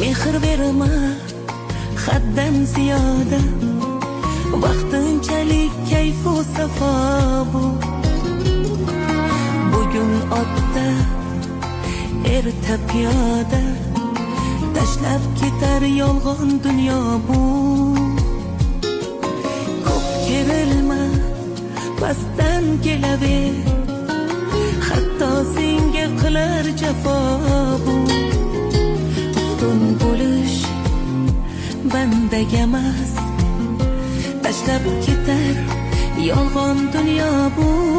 mehr berma haddan ziyoda, vaqtinchalik kayfu safo bu. Bugun otda, erta piyoda, tashlab ketar yolg'on dunyo bu. Ko'p kerilma, pastdan kelaver, hatto senga qilar jafo bu. Ustun bo'lish bandaga emas, tashlab ketar yolg'on dunyo bu.